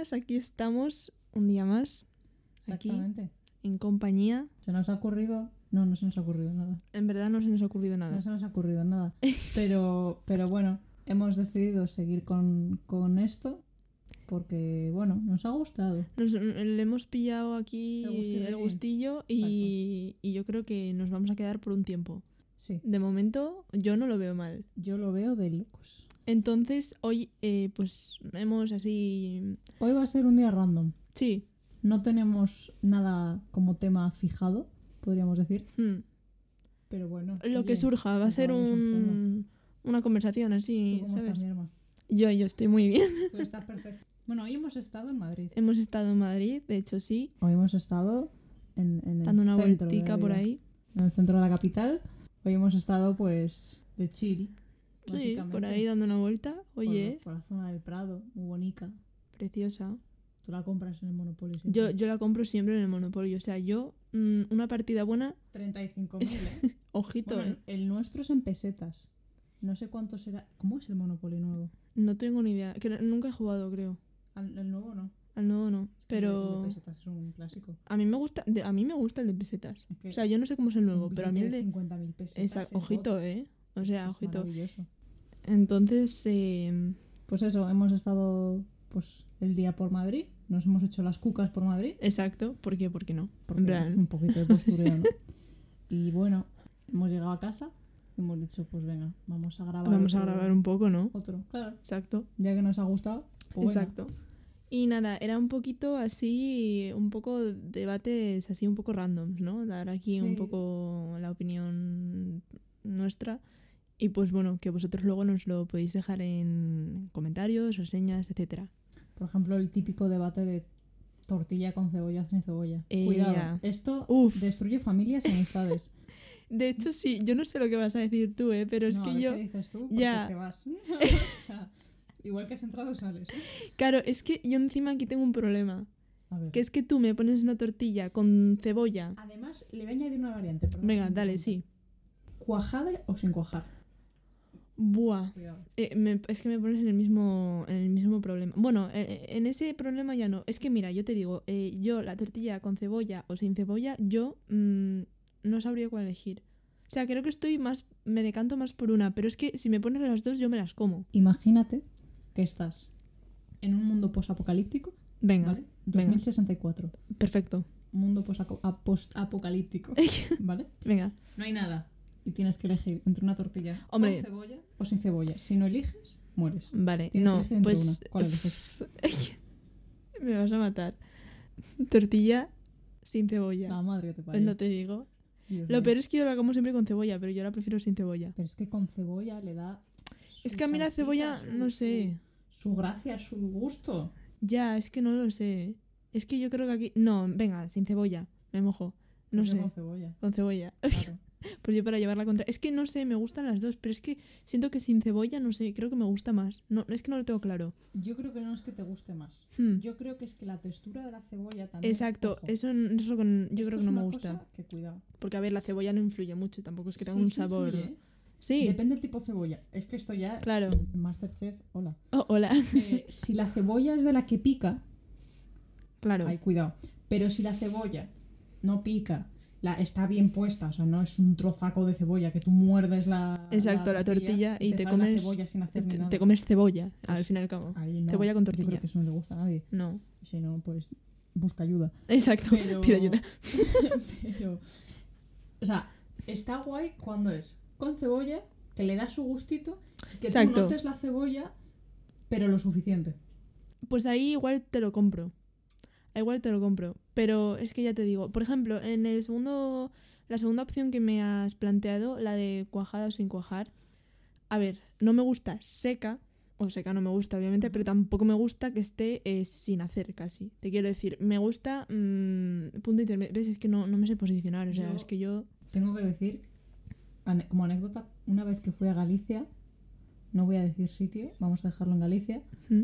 chicas, aquí estamos un día más. Aquí, Exactamente. en compañía. ¿Se nos ha ocurrido? No se nos ha ocurrido nada. En verdad no se nos ha ocurrido nada. No se nos ha ocurrido nada. Pero bueno, hemos decidido seguir con esto porque, bueno, nos ha gustado. Le hemos pillado aquí El gustillo y yo creo que nos vamos a quedar por un tiempo. Sí, De momento yo no lo veo mal. yo lo veo de locos. Entonces hoy pues hemos así... Hoy va a ser un día random. Sí. No tenemos nada como tema fijado, podríamos decir. Pero bueno. Lo oye, que surja, va a ser una conversación así, ¿Tú cómo ¿sabes? estás, mi hermana? Yo estoy muy bien. Tú estás perfecto. Bueno, hoy hemos estado en Madrid. Hemos estado en Madrid, de hecho sí, Hoy hemos estado en el dando una centro de vueltica la por vida. ahí. En el centro de la capital. Hoy hemos estado, pues, de chill. Sí, básicamente. por ahí dando una vuelta. Oye, Por la zona del Prado, muy bonita. preciosa. Tú la compras en el Monopoly siempre. Yo la compro siempre en el Monopoly. O sea, una partida buena, 35.000, ¿eh? ojito, Bueno, el nuestro es en pesetas. No sé cuánto será. ¿Cómo es el Monopoly nuevo? No tengo ni idea. Que nunca he jugado, creo. El nuevo no. Al nuevo no. El Pero de pesetas es un clásico. a mí me gusta el de pesetas. Es que O sea, yo no sé cómo es el nuevo, un pero a mí el billete de... 50.000 pesetas. Exacto, es ojito, God. ¿eh? O sea, Es ojito. maravilloso. Entonces, Pues eso, hemos estado pues el día por Madrid. Nos hemos hecho las cucas por Madrid. exacto. ¿Por qué? ¿Por qué no? Porque En plan, un poquito de postureo, ¿no? Y bueno, hemos llegado a casa y hemos dicho, pues venga, vamos a grabar. vamos a grabar un poco, ¿no? Otro, claro. Exacto. Ya que nos ha gustado, pues venga. Exacto. Y nada, era un poquito así, un poco debates así un poco randoms, ¿no? Dar aquí un Sí. poco la opinión nuestra. Y pues bueno, que vosotros luego nos lo podéis dejar en comentarios, reseñas, etcétera. Por ejemplo, el típico debate de tortilla con cebolla o sin cebolla. Ya. Cuidado, esto Uf. destruye familias y amistades. De hecho, sí, yo no sé lo que vas a decir tú, pero es No, a que ver yo... ¿qué dices tú? Porque Ya. te vas. O sea, igual que has entrado, sales. Claro, es que yo encima aquí tengo un problema. A ver. Que es que tú me pones una tortilla con cebolla. Además, le voy a añadir una variante. perdón, Venga, que te dale, interrumpa. sí. ¿Cuajada o sin cuajar? Buah. Cuidado. Es que me pones en el mismo problema. Bueno, en ese problema ya no. Es que mira, yo te digo, yo la tortilla con cebolla o sin cebolla, yo no sabría cuál elegir. O sea, creo que me decanto más por una, pero es que si me pones las dos, yo me las como. Imagínate que estás en un mundo posapocalíptico, Venga, ¿vale? venga. 2064. Perfecto. Mundo postapocalíptico, ¿vale? Venga. No hay nada. Y tienes que elegir entre una tortilla Hombre. con cebolla o sin cebolla. Si no eliges, mueres. Vale, Tienes que no, elegir entre pues... una. ¿Cuál eliges? Me vas a matar. Tortilla sin cebolla. La madre que te Pues parió. no te digo. Dios Lo mío. peor es que yo la como siempre con cebolla, pero yo la prefiero sin cebolla. Pero es que con cebolla le da... su Es que a mí la salsita, cebolla, no sé. Su gracia, su gusto. Ya, es que no lo sé. Es que yo creo que aquí... No, venga, sin cebolla. Me mojo. No Pues yo sé. con cebolla, Con cebolla. claro. Pues yo para llevarla contra... Es que no sé, me gustan las dos, pero es que siento que sin cebolla, no sé, creo que me gusta más. No, es que no lo tengo claro. Yo creo que no es que te guste más. Yo creo que es que la textura de la cebolla también... Exacto, ojo, eso es lo que yo esto creo es que no me una gusta. cosa que cuidado. Porque, a ver, la cebolla no influye mucho, tampoco es que tenga Sí, un sí sabor... influye, ¿eh? Sí, Depende del tipo de cebolla. Es que esto ya... claro. Masterchef, hola. Oh, hola. Si la cebolla es de la que pica, Claro. ay, cuidado. Pero si la cebolla no pica, está bien puesta, o sea, no es un trozaco de cebolla que tú muerdes Exacto, la tortilla y te sale comes... la cebolla sin hacer ni nada. Te comes cebolla, al Pues fin y al cabo. Ahí no. Cebolla con Yo tortilla. creo que eso no le gusta a nadie. No. Si no, pues busca ayuda. Exacto, Pero... pido ayuda. Pero... O sea, está guay cuando es con cebolla, que le da su gustito, que Exacto. tú notes la cebolla, pero lo suficiente. Pues ahí igual te lo compro. Igual te lo compro. Pero es que ya te digo, por ejemplo, en la segunda opción que me has planteado, la de cuajada o sin cuajar, a ver, no me gusta seca, o seca no me gusta obviamente, pero tampoco me gusta que esté sin hacer casi. Te quiero decir, me gusta punto intermedio. ¿Ves? Es que no me sé posicionar, o sea, es que yo... Tengo que decir, como anécdota, una vez que fui a Galicia, no voy a decir sitio, vamos a dejarlo en Galicia,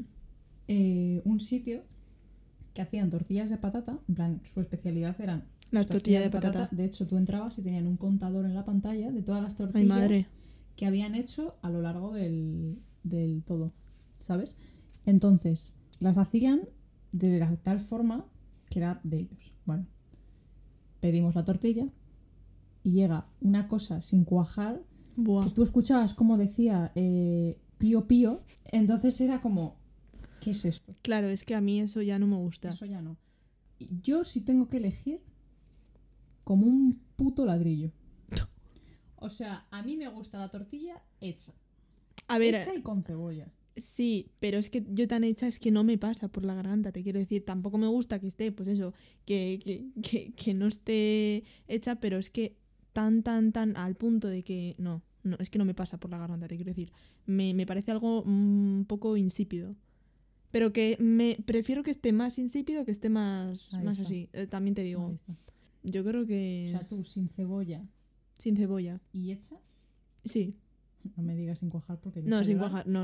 un sitio que hacían tortillas de patata, en plan, su especialidad eran Las tortillas de patata. De hecho, tú entrabas y tenían un contador en la pantalla de todas las Ay, tortillas madre. que habían hecho a lo largo del todo, ¿sabes? Entonces, las hacían de la tal forma que era de ellos. Bueno, pedimos la tortilla y llega una cosa sin cuajar Buah. que tú escuchabas como decía pío pío, entonces era como, ¿qué es esto? Claro, es que a mí eso ya no me gusta. Eso ya no. Yo sí tengo que elegir como un puto ladrillo. O sea, a mí me gusta la tortilla hecha. A ver, Hecha y con cebolla. sí, pero es que yo tan hecha es que no me pasa por la garganta, te quiero decir. Tampoco me gusta que esté, pues eso, que no esté hecha, pero es que tan al punto de que no, es que no me pasa por la garganta, te quiero decir. Me parece algo un poco insípido. Pero que me prefiero que esté más insípido que esté más Ahí está. así. También te Ahí digo. está. Yo creo O que sea, tú sin cebolla sin cebolla. y hecha, Sí. no me digas sin cuajar porque No, empiezo a sin llorar. cuajar. No.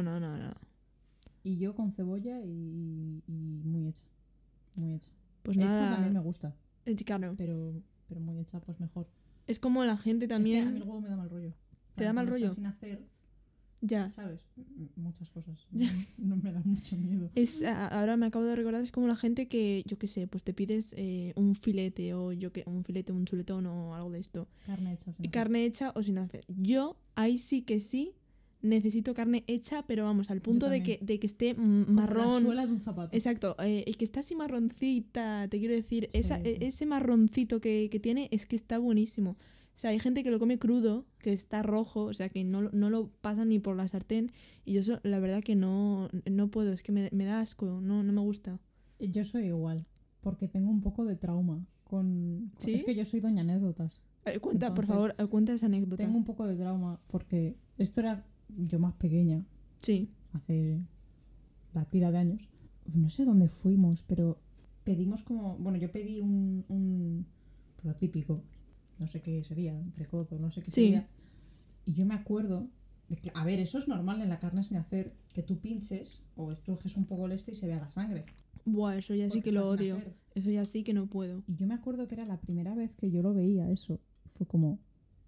Y yo con cebolla y muy hecha. Muy hecha. Pues Hecha nada. también me gusta, Claro. pero muy hecha pues mejor. Es como la gente Es que también. a mí el huevo me da mal rollo. ¿Te da mal Cuando está rollo? sin hacer, Ya. ¿sabes? Muchas cosas. No me da mucho miedo. Ahora me acabo de recordar, es como la gente que, yo qué sé, pues te pides un filete o un chuletón o algo de esto. Carne hecha. sin hacer. Carne hecha o sin hacer. Yo ahí sí que sí necesito carne hecha, pero vamos, al punto de también. que esté Como marrón. la suela de un zapato. Exacto, el que está así marroncita, te quiero decir, Sí, sí. sí. Ese marroncito que tiene es que está buenísimo. O sea, hay gente que lo come crudo, que está rojo, o sea, que no lo pasan ni por la sartén. Y yo eso, la verdad que no puedo, es que me da asco, no me gusta. Yo soy igual, porque tengo un poco de trauma con... ¿Sí? Es que yo soy doña anécdotas. Cuenta, por Entonces, favor, cuenta esa anécdota. Tengo un poco de trauma porque esto era yo más pequeña, Sí, hace la tira de años. No sé dónde fuimos, pero pedimos como... Bueno, yo pedí un lo típico, no sé qué sería, entrecoto, no sé qué Sí. sería. Y yo me acuerdo de que, a ver, eso es normal en la carne sin hacer, que tú pinches o estrujes un poco el este y se vea la sangre. buah, eso ya sí porque que lo está sin odio. hacer. Eso ya sí que no puedo. Y yo me acuerdo que era la primera vez que yo lo veía eso. Fue como,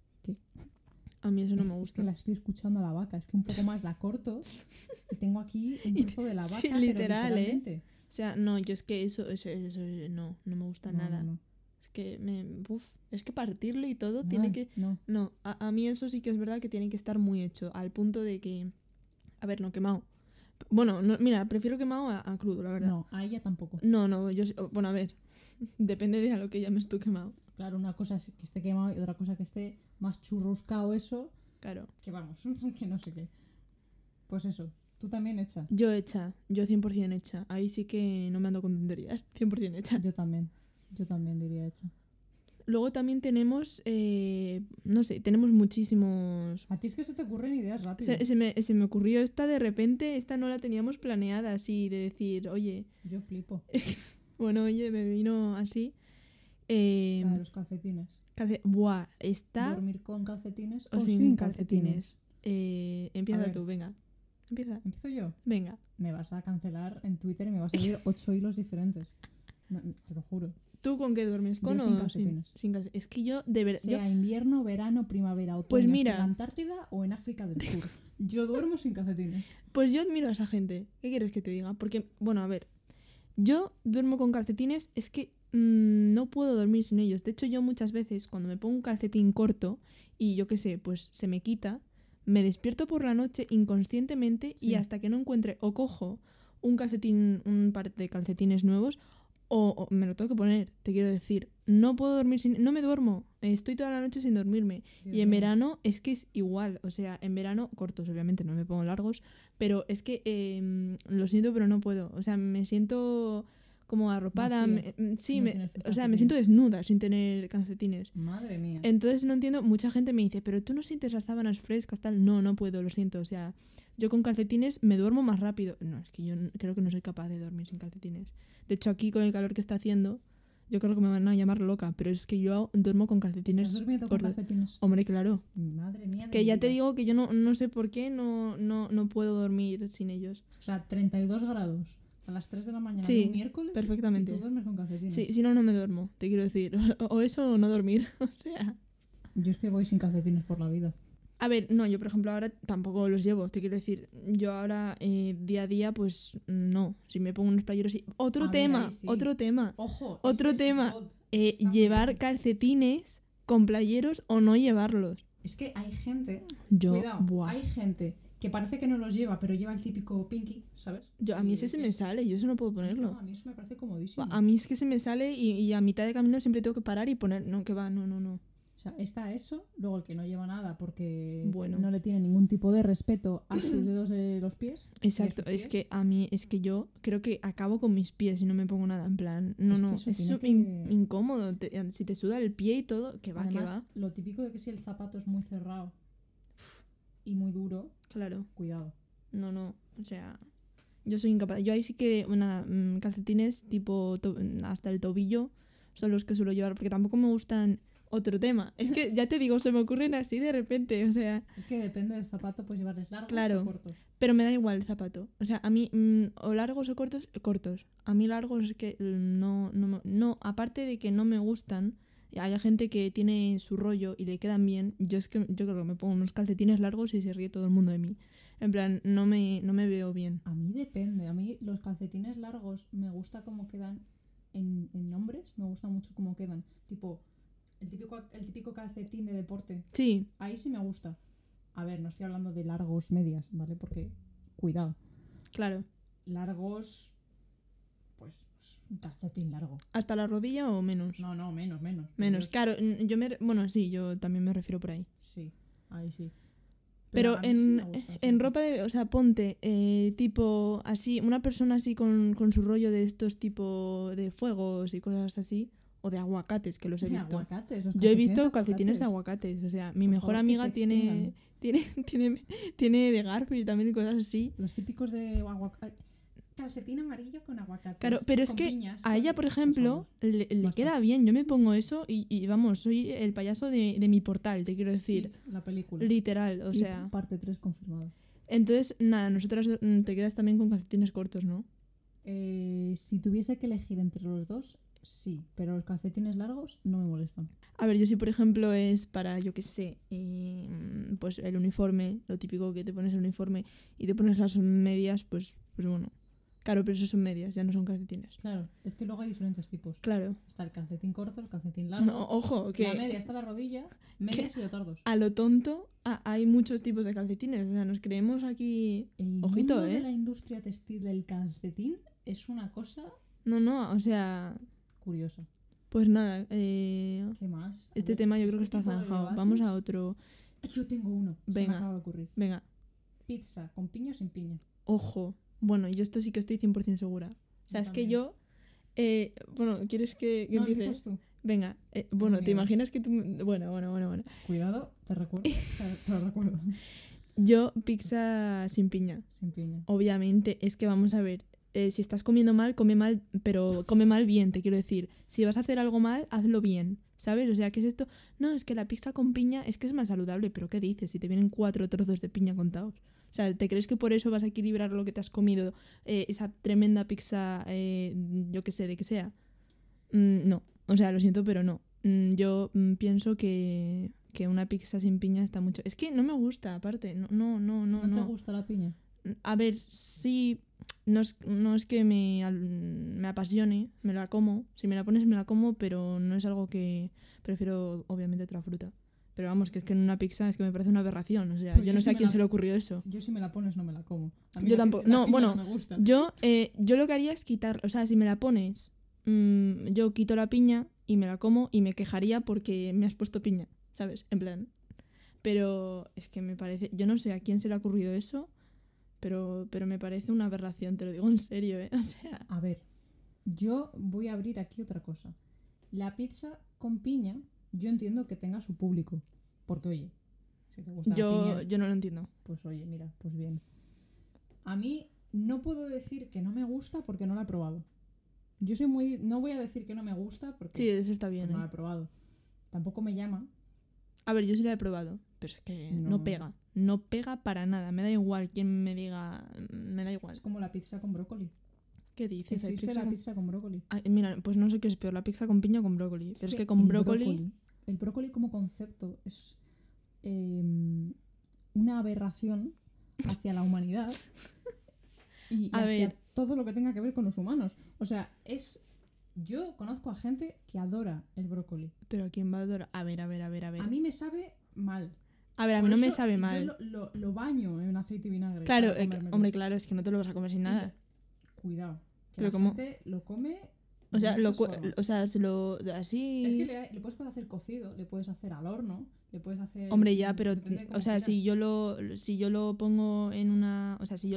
A mí eso no me es gusta. que la estoy escuchando a la vaca, es que un poco más la corto y tengo aquí un trozo de la vaca, Sí, pero literal, literalmente. O sea, no, yo es que eso no me gusta nada. No. Es que es que partirlo y todo tiene Ay, que... no. No, a mí eso sí que es verdad que tiene que estar muy hecho, al punto de que... A ver, no, quemado. Bueno, no, mira, prefiero quemado a crudo, la verdad. No, a ella tampoco. No, bueno, a ver, depende de a lo que llames tú quemado. Claro, una cosa es que esté quemado y otra cosa que esté más churruscado eso, Claro. que vamos, que no sé qué. Pues eso, tú también hecha. Yo 100% hecha. Ahí sí que no me ando con tonterías, 100% hecha. Yo también diría hecha. Luego también tenemos, no sé, tenemos muchísimos... A ti es que se te ocurren ideas rápido. Se me ocurrió esta de repente, esta no la teníamos planeada así, de decir, oye, Yo flipo. bueno, oye, me vino así. La de los calcetines. Buah, está Dormir con calcetines o sin calcetines. Empieza ver. tú, venga. Empieza. ¿Empiezo yo? Venga. Me vas a cancelar en Twitter y me vas a salir 8 hilos diferentes. No, te lo juro. ¿Tú con qué duermes? ¿Con Yo o sin calcetines. sin calcetines? Es que yo, de verdad... Sea invierno, verano, primavera, otoño, Pues esté mira. en la Antártida o en África del Sur. Yo duermo sin calcetines. Pues yo admiro a esa gente. ¿Qué quieres que te diga? Porque, bueno, a ver, yo duermo con calcetines, es que no puedo dormir sin ellos. De hecho, yo muchas veces cuando me pongo un calcetín corto y yo qué sé, pues se me quita, me despierto por la noche inconscientemente y Sí. hasta que no encuentre o cojo un calcetín, un par de calcetines nuevos o me lo tengo que poner, te quiero decir. No puedo dormir sin... No me duermo. Estoy toda la noche sin dormirme. Dios Y en mío. verano es que es igual. O sea, en verano, cortos obviamente, no me pongo largos, pero es que lo siento, pero no puedo. O sea, me siento como arropada. Vacía. Sí, No tienes tus o sea, me siento desnuda sin tener calcetines. Madre mía. Entonces no entiendo, mucha gente me dice, pero tú no sientes las sábanas frescas, tal. No puedo, lo siento. O sea, yo con calcetines me duermo más rápido. No, es que yo creo que no soy capaz de dormir sin calcetines. De hecho, aquí con el calor que está haciendo, yo creo que me van a llamar loca, pero es que yo duermo con calcetines ¿Estás durmiendo con cortos. calcetines? Hombre, claro. Madre mía. de Que mi ya te vida. digo que yo no sé por qué no puedo dormir sin ellos. O sea, 32 grados a las 3 de la mañana Sí, de un miércoles perfectamente. y tú duermes con calcetines. Sí, si no me duermo, te quiero decir. O eso o no dormir. O sea, Yo es que voy sin calcetines por la vida. A ver, no, yo por ejemplo ahora tampoco los llevo, te quiero decir. Yo ahora día a día, pues no. Si me pongo unos playeros y... Otro A ver, tema, ahí sí. otro tema. Ojo, Otro ese es tema. God. Está muy Llevar bien. calcetines con playeros o no llevarlos. Es que hay gente, Yo, cuidado, buah. hay gente que parece que no los lleva, pero lleva el típico pinky, ¿sabes? A mí ese se me Es- sale, yo eso no puedo ponerlo. No, a mí eso me parece comodísimo. A mí es que se me sale y a mitad de camino siempre tengo que parar y poner... No, que va, no, no, no. O sea, está eso, luego el que no lleva nada porque Bueno. no le tiene ningún tipo de respeto a sus dedos de los pies. Exacto, sus es pies. que a mí, es que yo creo que acabo con mis pies y no me pongo nada, en plan, no, Es que no, eso es tiene súper que- incómodo, si te suda el pie y todo, que va, Además, lo típico de que si el zapato es muy cerrado y muy duro, claro, cuidado. no, no, o sea, yo soy incapaz, yo ahí sí que, nada, calcetines tipo hasta el tobillo son los que suelo llevar, porque tampoco me gustan, otro tema, es que ya te digo, se me ocurren así de repente, o sea... Es que depende del zapato, pues llevarles largos Claro. o cortos. Pero me da igual el zapato. O sea, a mí, o largos o cortos, cortos. A mí largos es que no, aparte de que no me gustan, hay gente que tiene su rollo y le quedan bien. Yo creo que me pongo unos calcetines largos y se ríe todo el mundo de mí. En plan, no me veo bien. A mí depende. A mí los calcetines largos me gusta cómo quedan en hombres. Me gusta mucho cómo quedan. Tipo, el típico calcetín de deporte. Sí, Ahí sí me gusta. A ver, no estoy hablando de largos medias, ¿vale? Porque, cuidado. claro. Largos, pues un calcetín largo. ¿Hasta la rodilla o menos? No, menos. Menos, claro. Bueno, sí, yo también me refiero por ahí. Sí, ahí sí. Pero a mí sí me gusta, en sí. ropa de... O sea, ponte tipo así, una persona así con su rollo de estos tipo de fuegos y cosas así. O de aguacates, que los he De visto. aguacates, los Yo he calcetines visto de calcetines de aguacates. aguacates. O sea, mi Por mejor favor, que amiga se tiene de Garfield también y cosas así. Los típicos de aguacate. Calcetín amarillo con aguacates. Claro, pero es con que piñas, a ella, por ejemplo, le Basta. queda bien. Yo me pongo eso y vamos, soy el payaso de mi portal, te quiero decir. It, la película. Literal, o It, sea. parte 3 confirmada. Entonces, nada, nosotras te quedas también con calcetines cortos, ¿no? Si tuviese que elegir entre los dos, sí. Pero los calcetines largos no me molestan. A ver, yo si por ejemplo es para, yo qué sé, pues el uniforme, lo típico que te pones el uniforme y te pones las medias, pues bueno. Claro, pero eso son medias, ya no son calcetines. Claro, es que luego hay diferentes tipos. Claro. Está el calcetín corto, el calcetín largo. No, ojo, que La media está la rodilla, medias y leotardos. a lo tonto hay muchos tipos de calcetines. O sea, nos creemos aquí... El Ojito, mundo ¿eh? de la industria textil del calcetín es una cosa No, o sea... curiosa. Pues nada, ¿Qué más? A este ver, tema yo este creo que está tipo de zanjado. debates- Vamos a otro. Yo tengo uno. Se Venga. me acaba de ocurrir. Venga, Pizza, ¿con piña o sin piña? ojo. Bueno, yo esto sí que estoy 100% segura. O sea, Yo es que también. yo... bueno, ¿quieres que No, empiece? empiezas tú. Venga, bueno, ¿te miedo. imaginas que tú... Bueno. Cuidado, te recuerdo. te lo recuerdo. Yo, pizza sin piña. Sin piña. Obviamente, es que vamos a ver. Si estás comiendo mal, come mal, pero come mal bien, te quiero decir. Si vas a hacer algo mal, hazlo bien, ¿sabes? O sea, ¿qué es esto? No, es que la pizza con piña es que es más saludable, pero ¿qué dices? Si te vienen 4 trozos de piña contados. O sea, ¿te crees que por eso vas a equilibrar lo que te has comido? Esa tremenda pizza, yo qué sé, de que sea. No, o sea, lo siento, pero no. Yo pienso que una pizza sin piña está mucho... Es que no me gusta, aparte. No. ¿No te gusta la piña? A ver, sí, no es que me apasione, me la como. Si me la pones me la como, pero no es algo que... Prefiero, obviamente, otra fruta. Pero vamos, que es que en una pizza es que me parece una aberración. O sea, Pues yo yo no sí sé a me quién la- se le ocurrió eso. Yo si me la pones no me la como. A mí Yo la tampoco. la No, piña bueno, no me gusta. Yo lo que haría es quitar... O sea, si me la pones, yo quito la piña y me la como y me quejaría porque me has puesto piña, ¿sabes? En plan... Pero es que me parece... Yo no sé a quién se le ha ocurrido eso, pero me parece una aberración, te lo digo en serio, ¿eh? O sea... A ver, yo voy a abrir aquí otra cosa. La pizza con piña, yo entiendo que tenga su público. Porque, oye, si te gusta la piña, Yo no lo entiendo. pues oye, mira, pues bien. A mí no puedo decir que no me gusta porque no la he probado. Yo soy muy... No voy a decir que no me gusta porque Sí, eso está bien, no la ¿eh? he probado. Tampoco me llama. A ver, yo sí la he probado, pero es que no No. pega. No pega para nada. Me da igual quién me diga... Me da igual. Es como la pizza con brócoli. ¿Qué dices? Hay Existe pizza la con- pizza con brócoli. Ay, mira, pues no sé qué es peor, la pizza con piña o con brócoli. Pero es que con el brócoli... El brócoli como concepto es... aberración hacia la humanidad y A hacia ver. todo lo que tenga que ver con los humanos. O sea, yo conozco a gente que adora el brócoli. Pero ¿quién va a adorar? A ver. A mí me sabe mal. A ver, a mí Por no me eso sabe mal. Yo lo baño en aceite y vinagre. Claro, para comérmelo. hombre, claro, es que no te lo vas a comer sin nada. Cuidado. Que Pero la ¿cómo? gente lo come. O sea, de muchas formas. se lo... Así... Es que le puedes hacer cocido, le puedes hacer al horno, le puedes hacer... Hombre, ya, pero... depende de cómo O sea, quieras. si yo lo pongo en una... O sea, si yo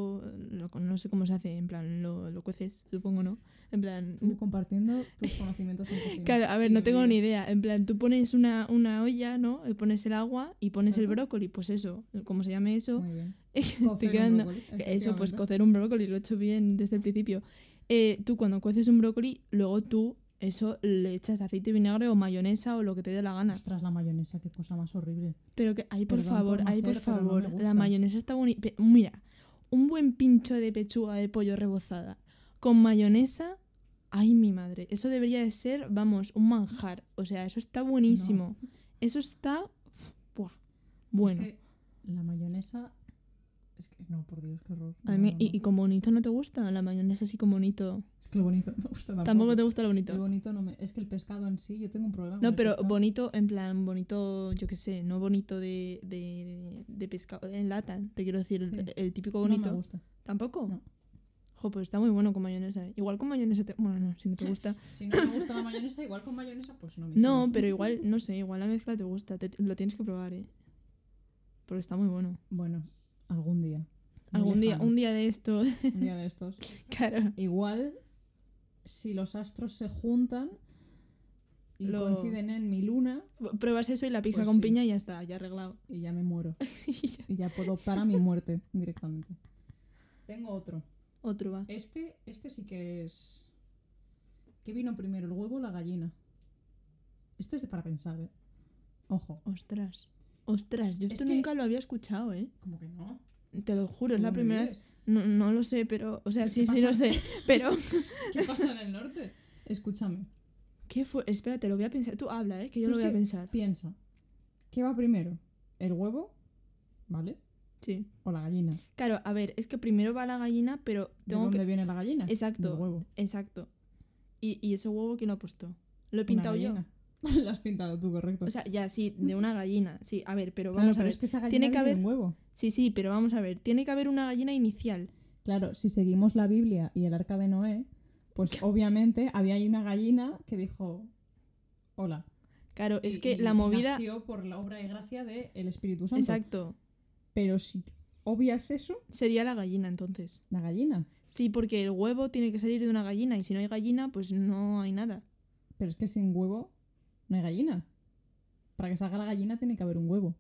no sé cómo se hace, en plan, lo cueces, supongo, ¿no? En plan... Tú compartiendo tus conocimientos en cocina. Claro, a ver, Sí, no tengo bien. ni idea. En plan, tú pones una olla, ¿no? Y pones el agua y pones el Exacto. brócoli. Pues eso, como se llame eso, Muy bien. estoy Cocer un quedando... brócoli, Eso, pues efectivamente. cocer un brócoli, lo he hecho bien desde el principio. Tú cuando cueces un brócoli, luego tú eso le echas aceite y vinagre o mayonesa o lo que te dé la gana. Ostras, la mayonesa, qué cosa más horrible. Pero que, ay, por Perdón favor, por ay, por nacer, pero no favor. me gusta. La mayonesa está bonita. Mira, un buen pincho de pechuga de pollo rebozada con mayonesa. Ay, mi madre. Eso debería de ser, vamos, un manjar. O sea, eso está buenísimo. Eso está... Buah, bueno. Es que la mayonesa... Es que no, por Dios, qué horror. A No, mí, no, no. y con bonito no te gusta la mayonesa así con bonito. Es que lo bonito no me gusta tampoco. Tampoco te gusta lo El bonito. bonito no me... Es que el pescado en sí, yo tengo un problema con No, el pero pescado. bonito, en plan, bonito, yo qué sé, no bonito de pescado en lata, te quiero decir, Sí. el típico No bonito. me gusta. ¿Tampoco? No. Jo, pues está muy bueno con mayonesa. Igual con mayonesa Bueno, no, si no te gusta. Si no me gusta la mayonesa, igual con mayonesa, pues no me No, sirve. pero igual, no sé, igual la mezcla te gusta. Lo tienes que probar, porque está muy bueno. Bueno, algún día. Muy Algún día, lejano. un día de esto. Un día de estos. Claro. Igual, si los astros se juntan y Lo- coinciden en mi luna, Pruebas eso y la pizza Pues con sí. piña y ya está, ya arreglado. y ya me muero. Y ya puedo optar a mi muerte directamente. Tengo otro. Otro va. Este sí que es... ¿Qué vino primero, el huevo o la gallina? Este es para pensar, ¿eh? Ojo. Ostras. Ostras, yo Es esto que- nunca lo había escuchado, ¿eh? Como que no. Te lo juro, es ¿Tú la dónde primera vez. vives? No lo sé, pero... O sea, ¿Qué sí, sí pasa? lo sé. Pero... ¿Qué pasa en el norte? Escúchame. ¿Qué fue? Espérate, lo voy a pensar. Tú habla, ¿eh? Que yo Tú lo es voy a que pensar. Piensa. ¿Qué va primero? ¿El huevo? ¿Vale? Sí. ¿O la gallina? Claro, a ver, es que primero va la gallina, pero ¿De tengo dónde que... viene la gallina? Exacto. Del huevo. Exacto. ¿Y ese huevo quién lo ha puesto? ¿Lo he Una pintado yo? gallina. Lo has pintado tú, correcto. O sea, ya sí, de una gallina. Sí, a ver, pero claro, vamos a pero ver. es que esa gallina Tiene que viene de haber... un huevo. Sí, pero vamos a ver. Tiene que haber una gallina inicial. Claro, si seguimos la Biblia y el arca de Noé, pues obviamente había ahí una gallina que dijo, hola. Claro, es Y- que y la movida... nació por la obra de gracia del Espíritu Santo. Exacto. Pero si obvias eso, Sería la gallina, entonces. la gallina. Sí, porque el huevo tiene que salir de una gallina y si no hay gallina, pues no hay nada. Pero es que sin huevo no hay gallina. Para que salga la gallina tiene que haber un huevo.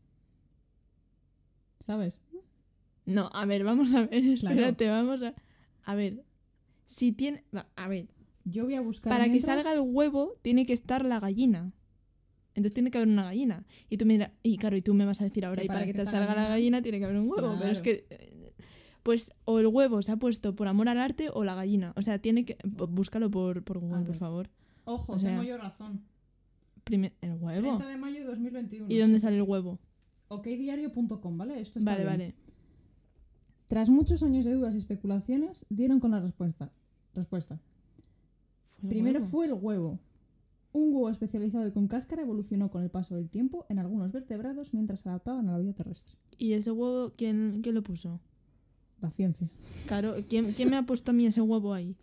¿Sabes? No, a ver, vamos a ver, Claro. espérate, vamos a... A ver, si tiene... A ver, Yo voy a buscar para que mientras- salga el huevo tiene que estar la gallina. Entonces tiene que haber una gallina. Y tú mira, y claro, y tú me vas a decir ahora, Que y para que te esa salga la gallina tiene que haber un huevo. Pero es Claro. que... Pues o el huevo se ha puesto por amor al arte o la gallina. O sea, tiene que... Búscalo por Google, A por ver. favor. Ojo, o sea, tengo yo razón. ¿El huevo? 30 de mayo de 2021. ¿Y dónde sí. sale el huevo? okdiario.com, ¿vale? Esto está Vale, bien. vale. Tras muchos años de dudas y especulaciones, dieron con la respuesta. ¿Fue el Primero huevo? fue el huevo. Un huevo especializado y con cáscara evolucionó con el paso del tiempo en algunos vertebrados mientras se adaptaban a la vida terrestre. ¿Y ese huevo quién lo puso? La ciencia. Claro, ¿quién me ha puesto a mí ese huevo ahí?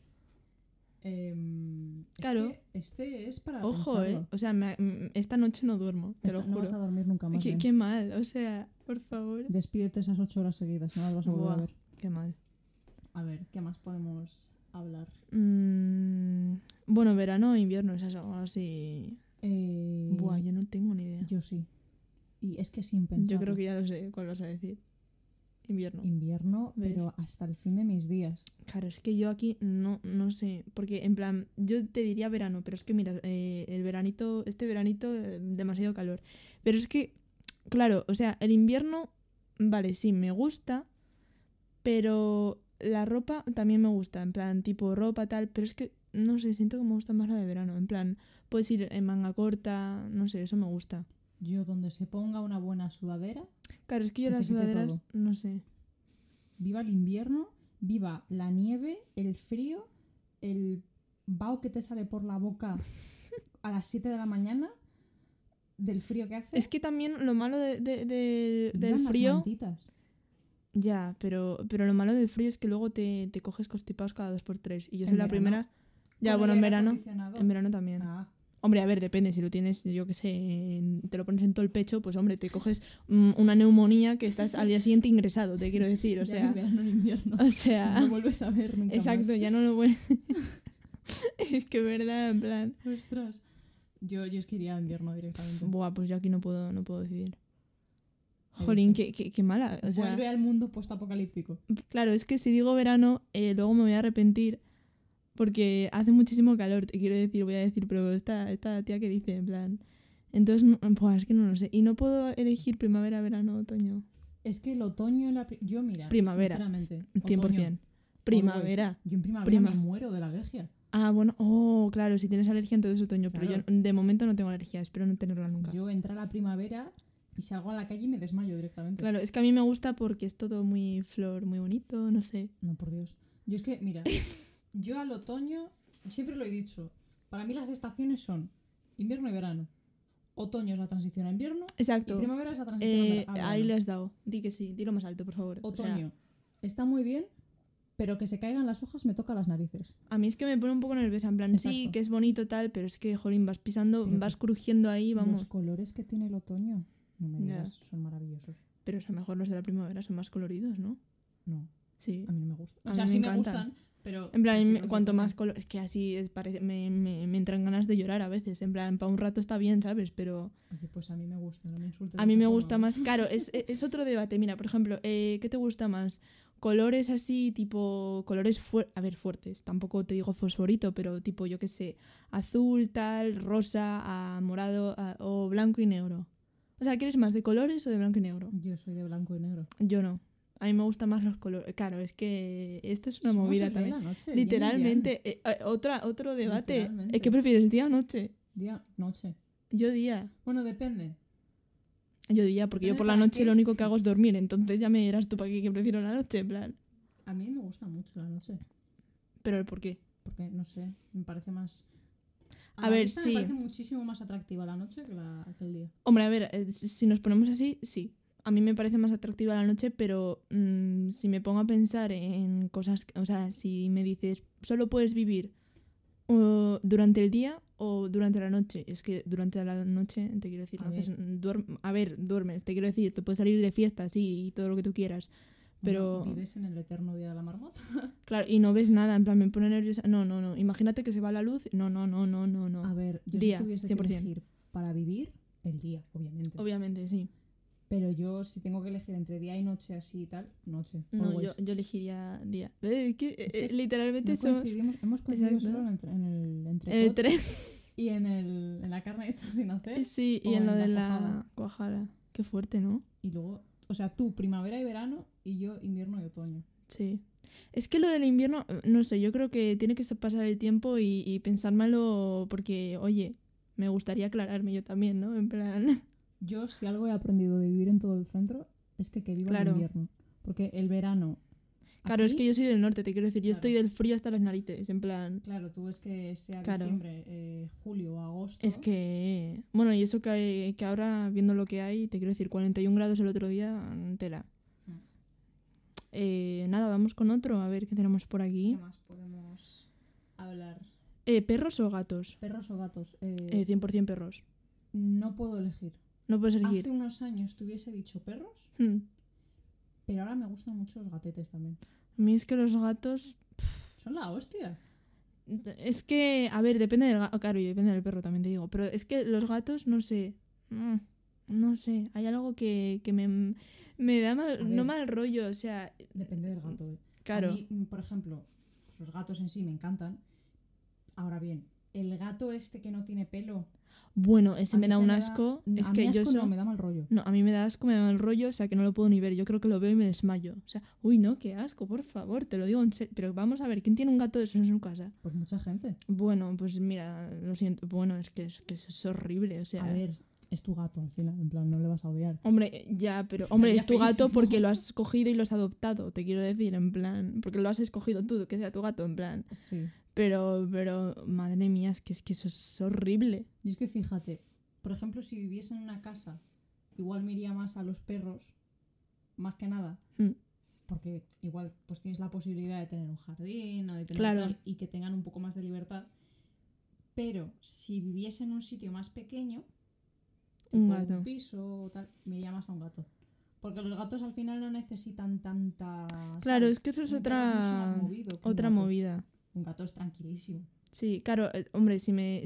Claro. Este es para Ojo, pensarlo. O sea, esta noche no duermo, te lo No vas a juro. dormir nunca más. ¿eh? Qué mal, o sea, por favor. Despídete esas 8 horas seguidas, no las vas a volver Buah, a ver. qué mal. A ver, ¿qué más podemos hablar? Bueno, verano o invierno, es algo así. Eh, Buah, yo no tengo ni idea. Yo sí. Y es que sin pensar. Yo creo que ya lo sé cuál vas a decir. Invierno. Invierno, ¿Ves? pero hasta el fin de mis días. Claro, es que yo aquí no sé, porque en plan, yo te diría verano, pero es que mira, este veranito, demasiado calor. Pero es que, claro, o sea, el invierno, vale, sí, me gusta, pero la ropa también me gusta, en plan, tipo ropa, tal, pero es que, no sé, siento que me gusta más la de verano, en plan, puedes ir en manga corta, no sé, eso me gusta. Yo donde se ponga una buena sudadera, Claro, es que yo Que las se quite sudaderas, todo. no sé. Viva el invierno, viva la nieve, el frío, el vaho que te sale por la boca a las 7 de la mañana del frío que hace. Es que también lo malo Y del vivan las frío... mantitas. Ya, pero lo malo del frío es que luego te coges constipados cada 2x3. Y yo soy En la verano, primera... Ya, con bueno, el en aire verano. acondicionado. En verano también. Ah, Hombre, a ver, depende. Si lo tienes, yo qué sé, te lo pones en todo el pecho, pues hombre, te coges una neumonía que estás al día siguiente ingresado, te quiero decir. O ya sea, ni verano ni invierno. o sea, No vuelves a ver nunca exacto, ya no lo voy. Es que verdad, en plan. más. Ostras. Yo es que iría a invierno directamente. Buah, pues yo aquí no puedo decidir. Ahí Jolín, está. qué mala. O sea, Vuelve al mundo postapocalíptico. claro, es que si digo verano, luego me voy a arrepentir. Porque hace muchísimo calor, te quiero decir, voy a decir, pero esta tía que dice, en plan. Entonces, pues es que no lo sé. Y no puedo elegir primavera, verano, otoño. Es que el otoño, yo mira, Primavera. sinceramente, 100%. otoño, Primavera. always. Yo en primavera Prima. me muero de la alergia. Ah, bueno, claro, si tienes alergia entonces otoño, pero Claro. yo de momento no tengo alergia, espero no tenerla nunca. Yo entro a la primavera y salgo a la calle y me desmayo directamente. Claro, es que a mí me gusta porque es todo muy flor, muy bonito, no sé. No, por Dios. Yo es que, mira, yo al otoño, siempre lo he dicho, para mí las estaciones son invierno y verano. Otoño es la transición a invierno y Exacto. primavera es la transición a verano. Ahí le has dado. Di que sí, dilo más alto, por favor. O sea, Otoño está muy bien, pero que se caigan las hojas me toca las narices. a mí es que me pone un poco nerviosa, en plan, sí, Exacto. que es bonito tal, pero es que, jolín, vas pisando, Pero vas que- crujiendo ahí, Los vamos. colores que tiene el otoño, no me Ya. digas, son maravillosos. Pero a lo mejor los de la primavera son más coloridos, ¿no? No, Sí. a mí no me gustan. A O sea, mí sí me me encantan. gustan, pero... En plan, prefiero los de cuanto otoño. más color... Es que así parece, me entran ganas de llorar a veces. En plan, para un rato está bien, ¿sabes? Pero Oye, pues a mí me gusta, no me insultes. a de mí esa me forma, gusta ¿no? más... Claro, es otro debate. Mira, por ejemplo, ¿qué te gusta más? Colores así, tipo... Colores fuertes. Tampoco te digo fosforito, pero tipo, yo qué sé, azul, tal, rosa, morado o blanco y negro. O sea, ¿quieres más de colores o de blanco y negro? Yo soy de blanco y negro. Yo no. A mí me gustan más los colores. Claro, es que esto es una ¿Cómo movida se lee también. la noche? Yin y Literalmente, otro debate. Literalmente. ¿Qué prefieres, día o noche? yang. Día, noche. Yo día. Bueno, depende. Yo día, porque yo Depende por la para noche qué. lo único que hago es dormir. Entonces ya me dirás tú para qué que prefiero la noche, en plan. A mí me gusta mucho la noche. Pero el por qué. Porque, no sé, me parece más... A la ver, vista sí. Me parece muchísimo más atractiva la noche que el día. Hombre, a ver, si nos ponemos así, sí. A mí me parece más atractiva la noche, pero si me pongo a pensar en cosas, o sea, si me dices, solo puedes vivir durante el día o durante la noche. Es que durante la noche, te quiero decir, A no ver. haces, duermes, te quiero decir, te puedes salir de fiesta, sí, y todo lo que tú quieras. Pero, Bueno, vives en el eterno día de la marmota. claro, y no ves nada, en plan, me pone nerviosa. No, imagínate que se va la luz. No. A ver, yo Día, si tuviese que 100%. elegir para vivir, el día, obviamente. Obviamente, sí. Pero yo si tengo que elegir entre día y noche así y tal, noche. No, always. yo elegiría día. que es- Literalmente No somos hemos coincidido Exacto. solo en el en entrecot el tren. y en la carne hecha sin hacer. Sí, y o en lo en de la la cuajada. Qué fuerte, ¿no? Y luego, o sea, tú primavera y verano y yo invierno y otoño. Sí. Es que lo del invierno, no sé, yo creo que tiene que pasar el tiempo y pensármelo porque, oye, me gustaría aclararme yo también, ¿no? En plan... Yo si algo he aprendido de vivir en todo el centro es que viva Claro. el invierno. Porque el verano... Claro, es aquí, que yo soy del norte, te quiero decir, yo Claro. estoy del frío hasta las narices, en plan... Claro, tú ves que sea Claro. diciembre, julio o agosto... Es que... Bueno, y eso que ahora, viendo lo que hay, te quiero decir, 41 grados el otro día, tela. Nada, vamos con otro, a ver qué tenemos por ¿Qué aquí. más podemos hablar? ¿Perros o gatos? ¿Perros o gatos? 100% perros. No puedo elegir. No puedes elegir. Hace unos años te hubiese dicho perros, Hmm. pero ahora me gustan mucho los gatetes también. A mí es que los gatos... Son la hostia. Es que, a ver, depende del gato, claro, y depende del perro también te digo, pero es que los gatos, no sé, no sé, hay algo que me da A mal, ver. no mal rollo, o sea, Depende del gato. claro, A mí, por ejemplo, pues los gatos en sí me encantan. Ahora bien, el gato este que no tiene pelo... bueno, ese a me mí da se un me asco, es a que mí yo asco no, soy... me da mal rollo. No, a mí me da asco, me da mal rollo, o sea, que no lo puedo ni ver, yo creo que lo veo y me desmayo, o sea, uy, no, qué asco, por favor, te lo digo en serio, pero vamos a ver, ¿quién tiene un gato de esos en su casa? Pues mucha gente. Bueno, pues mira, lo siento, bueno, es que es horrible, o sea... A ver, Es tu gato al final, en plan, no le vas a odiar. Hombre, ya, pero... Estaría Hombre, es tu gato feísimo. porque lo has cogido y lo has adoptado, te quiero decir, en plan... Porque lo has escogido tú, que sea tu gato, en plan... Sí. Pero, madre mía, es que eso es horrible. Y es que fíjate, por ejemplo, si viviese en una casa, igual me iría más a los perros, más que nada. Porque igual pues tienes la posibilidad de tener un jardín o de tener Claro. tal, y que tengan un poco más de libertad. Pero si viviese en un sitio más pequeño, Un tipo gato. un piso o tal, me iría más a un gato. Porque los gatos al final no necesitan tanta... Claro, ¿sabes? es que eso es Un perro mucho otra... más movido que un Otra gato. movida. Un gato es tranquilísimo. Sí, claro, hombre,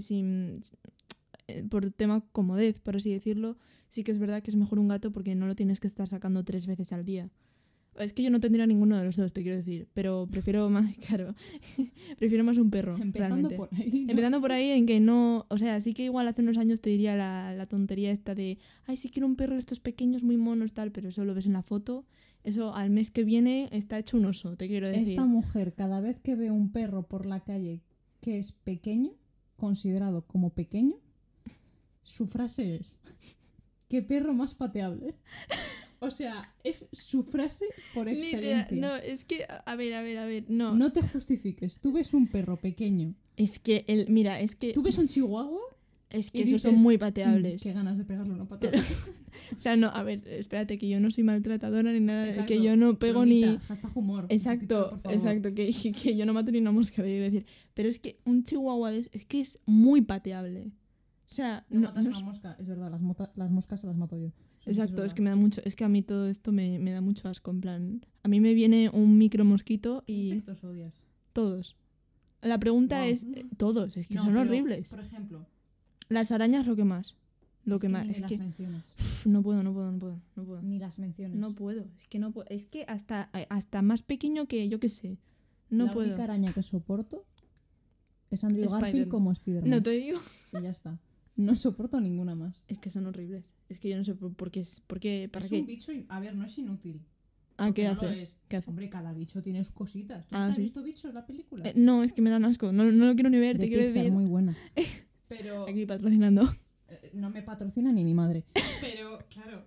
por tema comodez, por así decirlo, sí que es verdad que es mejor un gato porque no lo tienes que estar sacando 3 veces al día. Es que yo no tendría ninguno de los dos, te quiero decir, pero prefiero más, claro, prefiero más un perro, Empezando realmente. por ahí, ¿no? Empezando por ahí en que no, o sea, sí que igual hace unos años te diría la tontería esta de, ay, sí quiero un perro de estos pequeños, muy monos, tal, pero eso lo ves en la foto, eso al mes que viene está hecho un oso, te quiero decir. Esta mujer, cada vez que ve un perro por la calle que es pequeño, considerado como pequeño, su frase es: ¿qué perro más pateable? O sea, es su frase por excelencia. No, es que, a ver, no. No te justifiques. Tú ves un perro pequeño, Es que, mira, es que, tú ves un chihuahua es que y esos son dices, muy pateables. qué ganas de pegarle una patada. O sea, no, a ver, espérate, que yo no soy maltratadora ni nada, Exacto. que yo no pego Bromita, ni... hashtag humor. un Exacto, poquito, por favor. exacto, que yo no mato ni una mosca, te quiero decir. Pero es que un chihuahua es que es muy pateable. O sea, No, no, matas no una es- mosca, es verdad, las moscas se las mato yo. Sí, Exacto, es verdad. que me da mucho, es que a mí todo esto me da mucho asco, en plan, a mí me viene un micro mosquito ¿Qué y insectos odias? todos. La pregunta Wow. es, todos, es que No, son pero, horribles. Por ejemplo, Las arañas lo que más. Lo es que que más, ni es las que menciones. no puedo. Ni las menciones. No puedo, es que no puedo. Es que hasta más pequeño que yo que sé. No la puedo. única araña que soporto es Andrew Spider-Man. Garfield como Spider-Man. No te digo. Y ya está. No soporto ninguna más. Es que son horribles. Es que yo no sé por qué ¿para es qué? un bicho, a ver, no es inútil. Ah, ¿qué Porque no hace? lo es. ¿Qué hace? Hombre, cada bicho tiene sus cositas. ¿Tú Ah, has sí. visto bichos la película? No, es que me dan asco. No lo quiero ni ver, De te quiero Pixar, decir. muy buena. Pero Aquí patrocinando. no me patrocina ni mi madre. Pero, claro,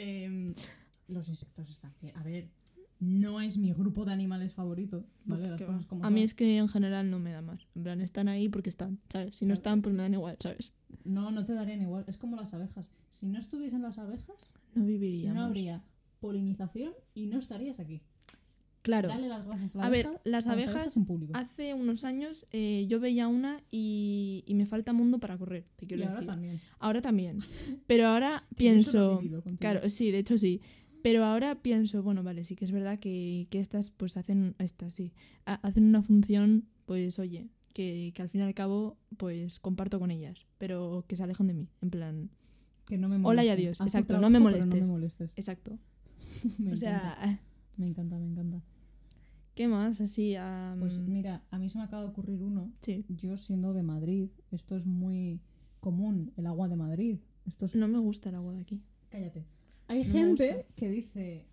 los insectos están bien. A ver, no es mi grupo de animales favorito, ¿vale? Uf, Las qué cosas va. como A mí son. es que en general no me da más. En plan, están ahí porque están, ¿sabes? Si no Claro. están, pues me dan igual, ¿sabes? No te darían igual. Es como las abejas. Si no estuviesen las abejas, No viviríamos. no habría polinización y no estarías aquí. Claro. Dale las gracias a la A ver, abeja, las a abejas en público. Hace unos años yo veía una y me falta mundo para correr, te Y quiero ahora decir. también. Ahora también. Pero ahora Que yo eso lo pienso... he vivido contigo. Claro, sí, de hecho sí. Pero ahora pienso, bueno, vale, sí que es verdad que estas pues hacen hacen una función, pues oye, que al fin y al cabo pues comparto con ellas, pero que se alejen de mí, en plan, Que no me hola y molesten. adiós, Haz tu exacto, trabajo, no me pero molestes. no me molestes. Exacto. Me O encanta. sea, Me encanta. ¿qué más así? Pues mira, a mí se me acaba de ocurrir uno. Sí, Yo siendo de Madrid, esto es muy común, el agua de Madrid. Esto es... no me gusta el agua de aquí. Cállate. Hay No me gente gusta. que dice,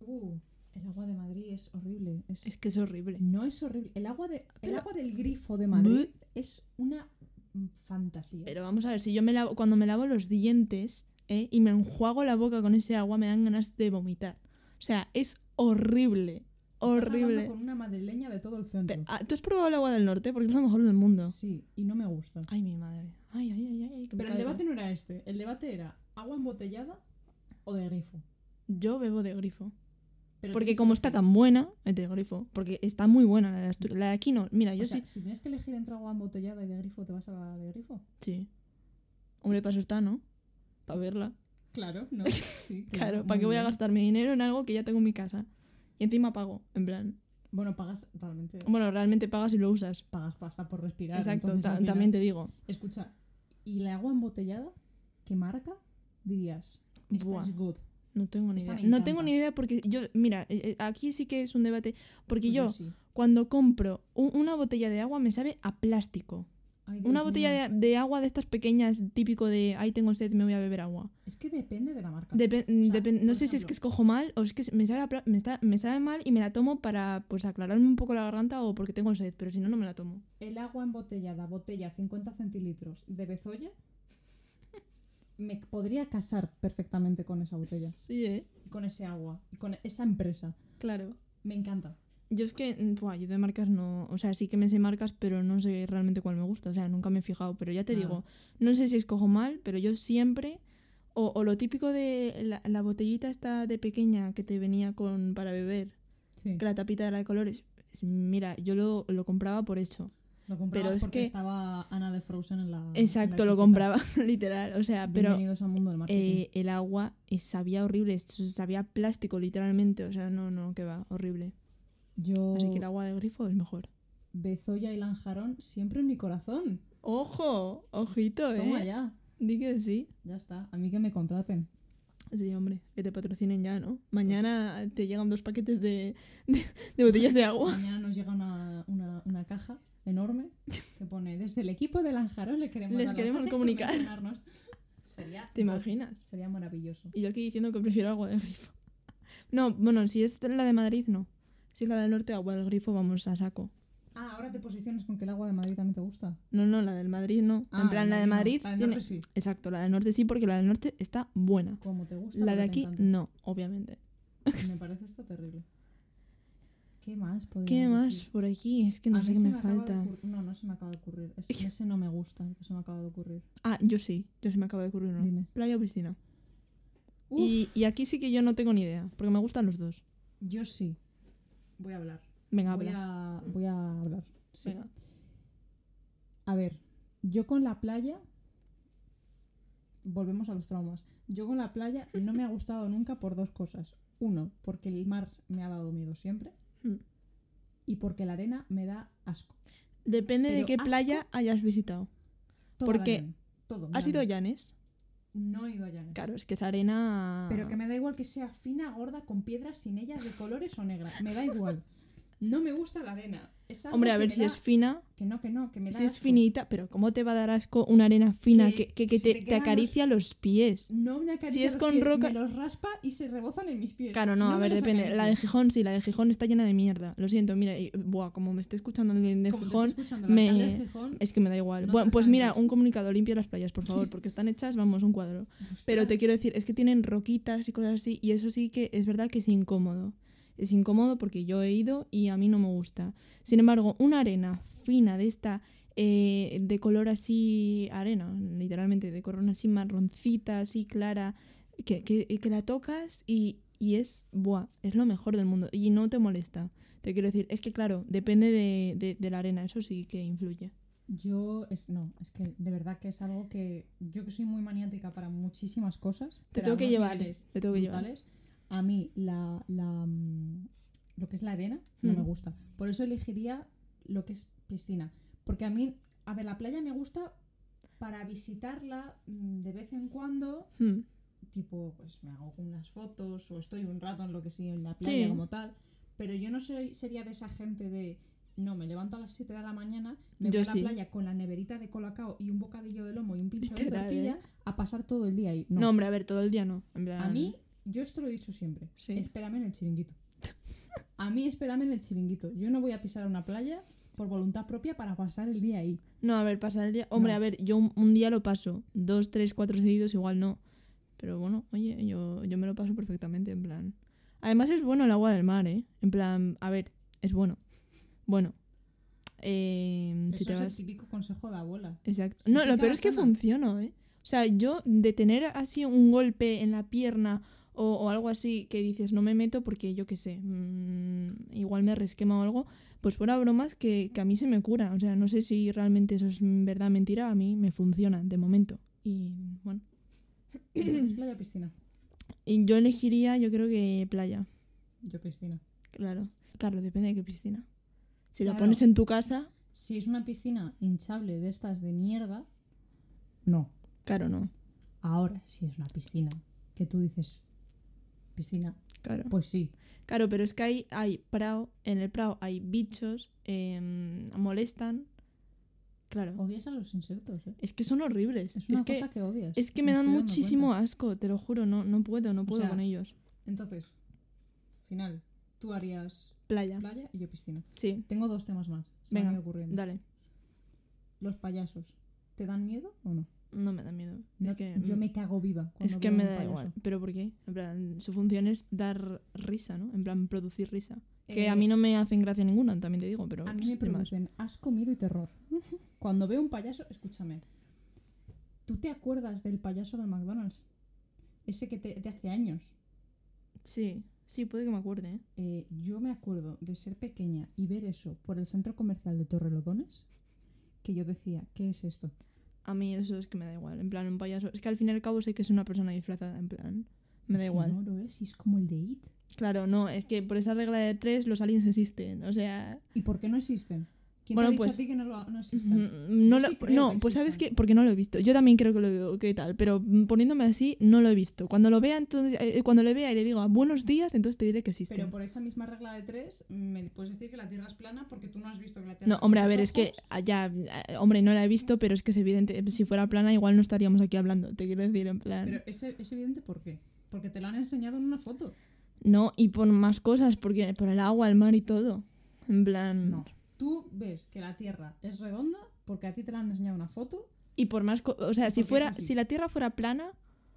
el agua de Madrid es horrible. Es que es horrible. No es horrible. El agua Pero- del grifo de Madrid es una fantasía. Pero vamos a ver, si yo cuando me lavo los dientes y me enjuago la boca con ese agua, me dan ganas de vomitar. O sea, es horrible. Estás hablando Horrible. con una madrileña de todo el centro. ¿Tú has probado el agua del norte? Porque es lo mejor del mundo. Sí, y no me gusta. Ay, mi madre. Ay, que me Pero el caigo. debate no era este. El debate era agua embotellada o de grifo. Yo bebo de grifo. Pero Porque tienes que como está elegir. tan buena, es de grifo. Porque está muy buena la de Asturias. La de aquí no. Mira, yo O sea, sí. si tienes que elegir entre agua embotellada y de grifo, ¿te vas a la de grifo? Sí. Hombre, para eso está, ¿no? Para verla. Claro, ¿no? Sí, Claro, ¿para muy qué voy a bien. gastar mi dinero en algo que ya tengo en mi casa? Y encima pago, en plan. Bueno, pagas realmente. Bueno, realmente pagas y lo usas. Pagas pasta por respirar. Exacto, entonces, al final- también te digo. Escucha, ¿y la agua embotellada? ¿Qué marca? Dirías. Esta Buah. es good. No tengo ni Esta idea. me No encanta. tengo ni idea porque yo, mira, aquí sí que es un debate. Porque Pues yo, sí. cuando compro una botella de agua, me sabe a plástico. Ay, Dios Una mío. botella de agua de estas pequeñas, típico de, ay, tengo sed, me voy a beber agua. Es que depende de la marca. No por sé si es ejemplo- que escojo mal o es que me sabe, me sabe mal y me la tomo para pues aclararme un poco la garganta o porque tengo sed, pero si no, no me la tomo. El agua embotellada, botella 50 centilitros de Bezoya, me podría casar perfectamente con esa botella. Sí, ¿eh? Con ese agua. Y con esa empresa. Claro. Me encanta. Yo es que, yo de marcas no... O sea, sí que me sé marcas, pero no sé realmente cuál me gusta. O sea, nunca me he fijado. Pero ya te digo, no sé si escojo mal, pero yo siempre... O lo típico de la botellita esta de pequeña que te venía con para beber, Sí. que la tapita era de colores. Mira, yo lo compraba por eso. Lo comprabas Pero es porque que... estaba Ana de Frozen en la... Exacto, en la lo etiqueta. compraba, literal. O sea, pero Bienvenidos al mundo del marketing. el agua sabía horrible. Sabía plástico, literalmente. O sea, no, que va, horrible. Yo... Así que el agua de grifo es mejor. Bezoya y Lanjarón siempre en mi corazón. ¡Ojo! ¡Ojito, Toma ya. Di que sí. Ya está. A mí que me contraten. Sí, hombre, que te patrocinen ya, ¿no? Mañana te llegan 2 paquetes de botellas de agua. Mañana nos llega una caja enorme que pone: desde el equipo de Lanjarón les queremos comunicar. Sería, ¿Te imaginas? Sería maravilloso. Y yo aquí diciendo que prefiero agua de grifo. No, bueno, si es la de Madrid, no. Si es la del norte, agua del grifo, vamos a saco. Ah, ahora te posiciones con que el agua de Madrid también te gusta. No, la del Madrid no. Ah, en plan, la de Madrid no. La del tiene... norte sí. Exacto, la del norte sí, porque la del norte está buena. Como te gusta. La de te aquí, encanta. no, obviamente. Me parece esto terrible. ¿Qué más podríamos ¿Qué más decir? por aquí? Es que no A sé mí qué se me acaba de falta. No se me acaba de ocurrir. Ese no me gusta, el que se me acaba de ocurrir. Ah, yo sí, ya se me acaba de ocurrir uno. Dime. Playa o piscina. Uf, Y aquí sí que yo no tengo ni idea, porque me gustan los dos. yo sí. Voy a hablar. Venga, Voy habla. a hablar. Sí. Venga. A ver, yo con la playa... Volvemos a los traumas. Yo con la playa no me ha gustado nunca por 2 cosas. Uno, porque el mar me ha dado miedo siempre. Y porque la arena me da asco. Depende de Pero qué asco, playa hayas visitado. Toda Porque la arena, todo. ¿Has ido a Llanes? No he ido a Llanes. Claro, es que esa arena... Pero que me da igual que sea fina, gorda, con piedras, sin ellas, de colores o negra. Me da igual. No me gusta la arena. Es algo Hombre, a que ver me si da- es fina. Que no, que me da Si es asco. finita, pero ¿cómo te va a dar asco una arena fina Que que se te te quedan acaricia los pies? No me acaricia Si es los con pies, roca- me los raspa y se rebozan en mis pies. Claro, no, a me ver, los depende. acaricia. La de Gijón, sí, la de Gijón está llena de mierda. Lo siento, mira, como me esté escuchando alguien de Como te Gijón, estoy escuchando, el alcalde de Gijón, es que me da igual. No Bueno, te pues deja mira, entrar. un comunicado, limpia las playas, por favor, porque están hechas, vamos, un cuadro. Pero te ostras, quiero decir, es que tienen roquitas y cosas así, y eso sí que es verdad que es incómodo. Es incómodo porque yo he ido y a mí no me gusta. Sin embargo, una arena fina de esta, de color así, arena, literalmente, de color así marroncita, así clara, que la tocas y es, es lo mejor del mundo. Y no te molesta. Te quiero decir, es que claro, depende de la arena, eso sí que influye. es que de verdad que es algo que yo que soy muy maniática para muchísimas cosas. Te pero tengo a que unos llevar, niveles te tengo que llevar. brutales. A mí lo que es la arena no me gusta. Por eso elegiría lo que es piscina. Porque a mí, a ver, la playa me gusta para visitarla de vez en cuando. Tipo, pues me hago unas fotos o estoy un rato en lo que sí en la playa Sí. como tal. Pero yo no sería de esa gente de... No, me levanto a las 7 de la mañana, me voy Yo a la sí. playa con la neverita de colacao y un bocadillo de lomo y un pincho de Literal, tortilla a pasar todo el día ahí. No. No, hombre, a ver, todo el día no. En plan... A mí, yo esto lo he dicho siempre. Sí. Espérame en el chiringuito. A mí, espérame en el chiringuito. Yo no voy a pisar una playa por voluntad propia para pasar el día ahí. No, a ver, pasar el día... Hombre, No. a ver, yo un día lo paso. 2, 3, 4 seguidos igual no. Pero bueno, oye, yo me lo paso perfectamente, en plan... Además es bueno el agua del mar, ¿eh? En plan, a ver, es bueno. Bueno. Si Eso te es el vas... típico consejo de abuela. Exacto. Si No, lo pica peor la es que sana. funcionó, ¿eh? O sea, yo de tener así un golpe en la pierna o algo así que dices no me meto porque yo qué sé, igual me resquema o algo, pues fuera bromas que a mí se me cura. O sea, no sé si realmente eso es verdad o mentira, a mí me funciona de momento. Y bueno. Entonces, playa o piscina. Y yo elegiría, yo creo que playa. Yo piscina. Claro. Claro, depende de qué piscina. Si la Claro. pones en tu casa, Si es una piscina hinchable de estas de mierda, no. claro, no. Ahora, si es una piscina que tú dices piscina, Claro. pues sí. Claro, pero es que hay prao, en el prao hay bichos, molestan. Claro. Odias a los insectos, ¿eh? Es que son horribles. Es una cosa que odias. Es que me dan estoy dando muchísimo cuenta. asco, te lo juro, no puedo sea, con ellos. Entonces, final, tú harías Playa. playa y yo piscina. Sí. Tengo 2 temas más. Se me han Venga, ido ocurriendo. dale. Los payasos, ¿te dan miedo o no? No me da miedo. No, Es que, yo me cago viva cuando es que veo me un da payaso. igual. ¿Pero por qué? En plan, su función es dar risa, ¿no? En plan, producir risa. Que Eh, a mí no me hacen gracia ninguna, también te digo, pero A mí pues, me sin más. producen asco, miedo y terror. Cuando veo un payaso, escúchame. ¿Tú te acuerdas del payaso del McDonald's? Ese que de hace años. Sí, sí, puede que me acuerde, ¿eh? Yo me acuerdo de ser pequeña y ver eso por el centro comercial de Torrelodones, que yo decía, ¿qué es esto? A mí eso es que me da igual. En plan, un payaso. Es que al fin y al cabo sé que es una persona disfrazada, en plan. Me da Si igual. no lo es, y es como el de It. Claro, no, es que por esa regla de 3 los aliens existen. O sea. ¿Y por qué no existen? ¿Quién Bueno, te ha dicho pues, a ti que no existen? No, Yo sí creo no que pues sabes existen. qué, porque no lo he visto. Yo también creo que lo veo, ¿qué tal? Pero poniéndome así, no lo he visto. Cuando lo vea, entonces, cuando le vea y le diga buenos días, entonces te diré que existe. Pero por esa misma regla de 3, me puedes decir que la Tierra es plana porque tú no has visto que la Tierra No, es hombre, plana. a ver, es que hombre, no la he visto, pero es que es evidente. Si fuera plana, igual no estaríamos aquí hablando. Te quiero decir, en plan. Pero es evidente por qué. Porque te lo han enseñado en una foto. No, y por más cosas, porque por el agua, el mar y todo. En plan. No. Tú ves que la Tierra es redonda porque a ti te la han enseñado una foto. Y por más. O sea, Porque es así. si la Tierra fuera plana.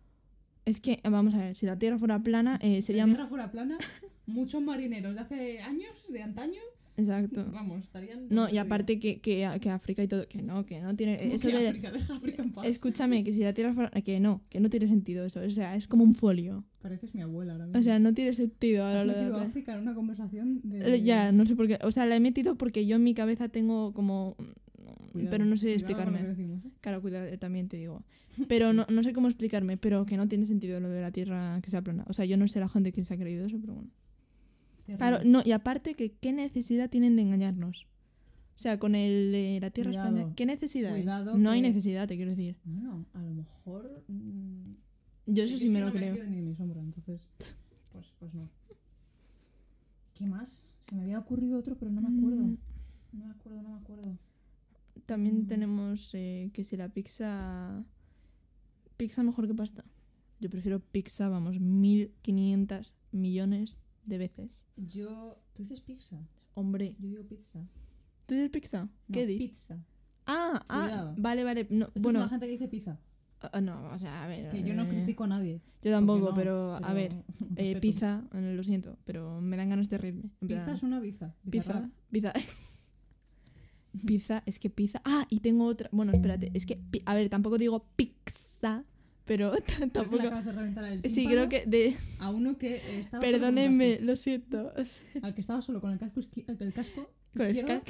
Es que, vamos a ver, si la Tierra fuera plana, Si sería. la Tierra fuera plana, muchos marineros de hace años, de antaño, Exacto. vamos, estarían... No, y aparte que África y todo. Que no tiene. ¿Cómo Eso que de. África? Deja África en paz. Escúchame, que si la Tierra fuera. Que no tiene sentido eso. O sea, es como un folio. Pareces mi abuela ahora mismo. O sea, no tiene sentido ahora Has lo de metido a la- África en una conversación de... Ya, no sé por qué. O sea, la he metido porque yo en mi cabeza tengo como. Cuidado, pero no sé cuidado con lo que explicarme. decimos, ¿eh? Claro, cuidado, también te digo. Pero no sé cómo explicarme, pero que no tiene sentido lo de la Tierra que sea plana. O sea, yo no sé la gente que se ha creído eso, pero bueno. Terrible. Claro, no, y aparte que qué necesidad tienen de engañarnos. O sea, con el de la Tierra es Cuidado, plana, ¿qué necesidad hay? cuidado No hay que- necesidad, te quiero decir. Bueno, a lo mejor... Yo eso es sí que me no lo creo. fío ni de mi sombra, entonces... Pues no. ¿Qué más? Se me había ocurrido otro, pero no me acuerdo. No me acuerdo. También tenemos que si la pizza... Pizza mejor que pasta. Yo prefiero pizza, vamos, 1500 millones de veces. ¿Tú dices pizza? Hombre, Yo digo pizza. ¿tú dices pizza? ¿Qué No, dices? pizza. Ah, vale. No, Esto es bueno, como la gente que dice pizza. no, o sea, a ver. Que yo no critico a nadie. Yo tampoco, porque no, pero a ver, respeto. pizza, lo siento, pero me dan ganas de reírme. En Pizza plan, es una pizza. pizza. Pizza, es que pizza. Ah, y tengo otra. Bueno, espérate, es que, a ver, tampoco digo pizza, pero Creo que le tampoco. acabas de reventar el Sí, tímpano creo que de. a uno que estaba solo con el Perdónenme, lo siento. casco. Al que estaba solo con el casco, el casco Con el izquierdo,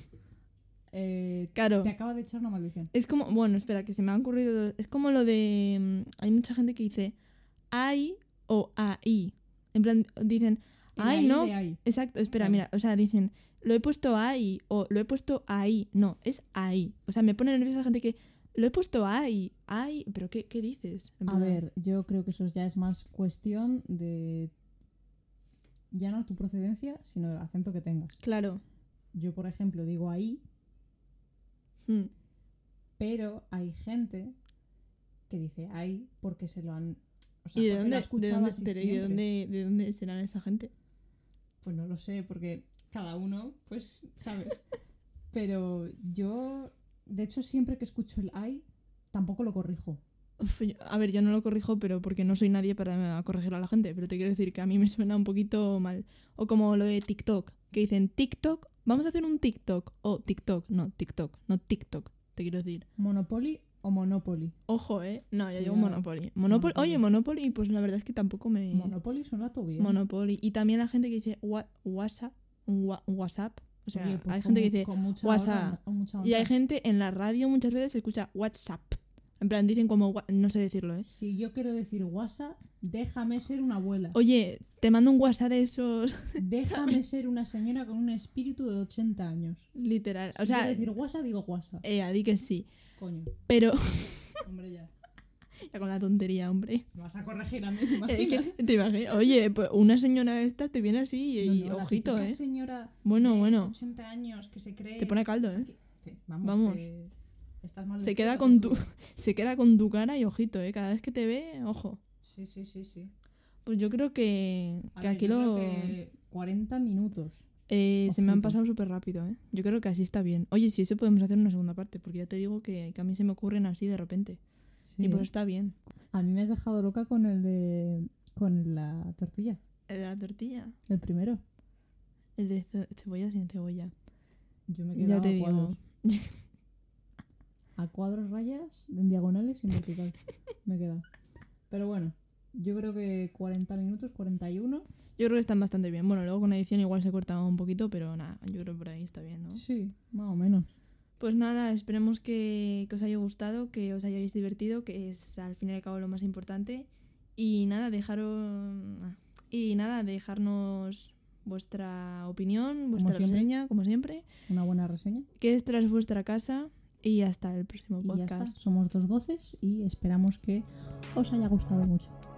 Claro. te acaba de echar una maldición. Es como, bueno, espera, que se me ha ocurrido. Es como lo de. Hay mucha gente que dice ay o ai. En plan, dicen, El ay, ahí no. de ahí. Exacto, espera, Claro. mira, o sea, dicen, lo he puesto ahí o lo he puesto ahí. No, es ahí. O sea, me pone nerviosa la gente que lo he puesto ahí, ay, pero ¿qué dices? En A plan, ver, yo creo que eso ya es más cuestión de... Ya no tu procedencia, sino del acento que tengas. Claro. Yo, por ejemplo, digo ahí, Mm. pero hay gente que dice ahí porque se lo han... O sea, ¿Y de porque lo dónde, ha escuchado así pero ¿y siempre. de dónde serán esa gente? Pues no lo sé, porque cada uno, pues, ¿sabes? Pero yo, de hecho, siempre que escucho el ay, tampoco lo corrijo. Uf, a ver, yo no lo corrijo, pero porque no soy nadie para corregir a la gente. Pero te quiero decir que a mí me suena un poquito mal. O como lo de TikTok, que dicen TikTok, vamos a hacer un TikTok. O TikTok, no TikTok, te quiero decir. ¿Monopoly o Monopoly? Ojo, No, ya digo Cuidado. Monopoly. Monopoly. Oye, Monopoly, pues la verdad es que tampoco me... Monopoly suena todo bien. Monopoly. Y también la gente que dice WhatsApp, WhatsApp. O sea, Oye, pues hay gente que dice con mucha WhatsApp. mucha y hay honra. gente en la radio muchas veces se escucha WhatsApp. En plan, dicen como... No sé decirlo, Si yo quiero decir WhatsApp, déjame ser una abuela. Oye, te mando un WhatsApp de esos... Déjame ¿sabes? ser una señora con un espíritu de 80 años. Literal. Si O sea, quiero decir WhatsApp, digo WhatsApp. di que sí. Coño, Pero... hombre, ya. ya con la tontería, hombre. Me vas a corregir a mí, ¿te Que imaginas? te imaginas. Oye, pues una señora esta te viene así y No, la ojito, típica señora Bueno, de bueno. 80 años que se cree... Te pone caldo, Vamos. Estás mal Se vestida queda todo con el tu día. se queda con tu cara y ojito, Cada vez que te ve, ojo. Sí. Pues yo creo que A ver, aquí yo lo... creo que 40 minutos. se me han Ojito. pasado súper rápido, Yo creo que así está bien. Oye, si eso podemos hacer una segunda parte, porque ya te digo que a mí se me ocurren así de repente. Y pues ¿eh? está bien. A mí me has dejado loca con el de... con la tortilla. El de la tortilla. El primero. El de cebolla sin cebolla. Yo me he Ya quedado te a digo. cuadros. A cuadros, rayas, en diagonales y en vertical. Me he quedado. Pero bueno, yo creo que 40 minutos, 41. Yo creo que están bastante bien. Bueno, luego con edición igual se corta un poquito, pero nada, yo creo que por ahí está bien, ¿no? Sí, más o menos. Pues nada, esperemos que os haya gustado, que os hayáis divertido, que es al fin y al cabo lo más importante. Y nada, dejarnos vuestra opinión, vuestra siempre. reseña, como siempre. Una buena reseña. Que es tras vuestra casa. Y hasta el próximo Y ya está. podcast. Somos dos voces y esperamos que os haya gustado mucho.